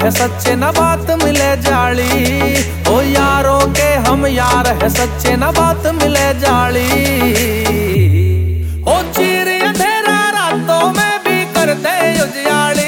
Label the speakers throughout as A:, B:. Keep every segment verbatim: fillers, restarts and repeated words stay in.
A: है सच्चे न बात मिले जाली। ओ यारों के हम यार है सच्चे न बात मिले जाली। ओ चीर अंधेरा रातों में भी कर दे उजियाली।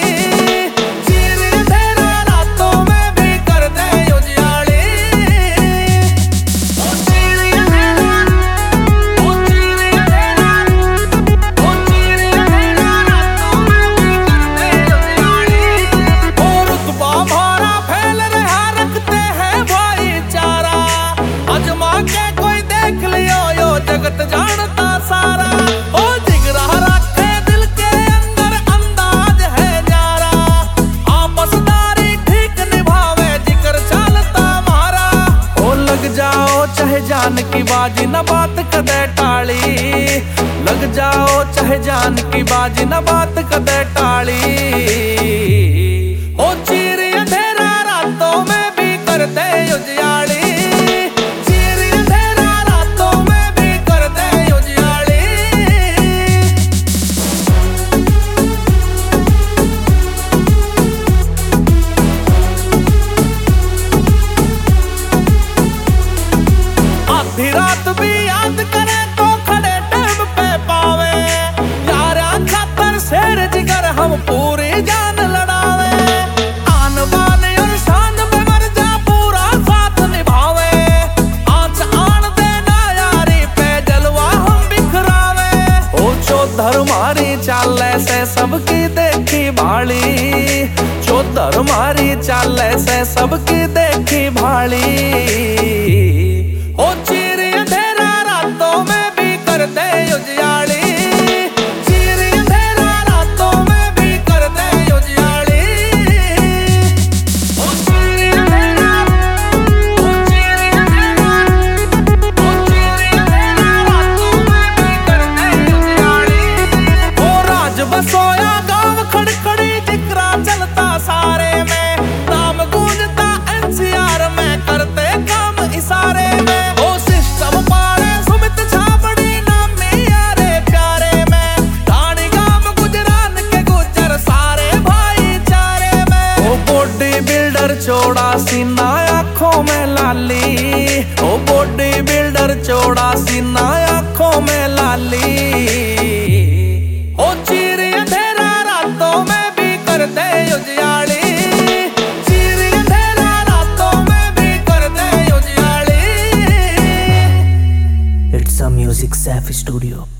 A: जगत जानता सारा ओ जिगरा रखे दिल के अंदर अंदाज है न्यारा। आपसदारी ठीक निभावे जिक्र चलता मारा। ओ लग जाओ चाहे जान की बाजी न बात कदे टाली। लग जाओ चाहे जान की बाजी न बात कदे टाली। ओ चीर अंधेरा रातों में भी कर दे उजियाली। आधी रात भी याद करे तो खड़े टाइम पे पावे। यार खातर शेर जिगर हम पूरी जान लड़ावे। आन बान और शान पे मर जा पूरा साथ निभावे। आंच आन देना यारी पे जलवा हम बिखरावे। ओ चौधर मारी चाले से सबकी देखी भाली। चौधर मारी चाले से सबकी देखी भाली। ओ चीर अंधेरा रातों में भी कर दे उजियाली। चीर अंधेरा रातों में भी कर दे उजियाली। ओ चीर अंधेरा, ओ चीर अंधेरा, ओ चीर अंधेरा रातों में भी कर दे उजियाली। ओ राज बसोया गाँव खड़खड़ी जिक्रा चलता सारे में। नाम गूंजता एनसीआर में करते काम इशारे में। चौड़ा सीना आँखों में लाली। ओ बॉडी बिल्डर चौड़ा सीना आँखों में लाली। ओ चीर अंधेरा रातों में भी कर दे उजियाली। चीर अंधेरा रातों में भी कर दे उजियाली।
B: It's a Music Safe Studio.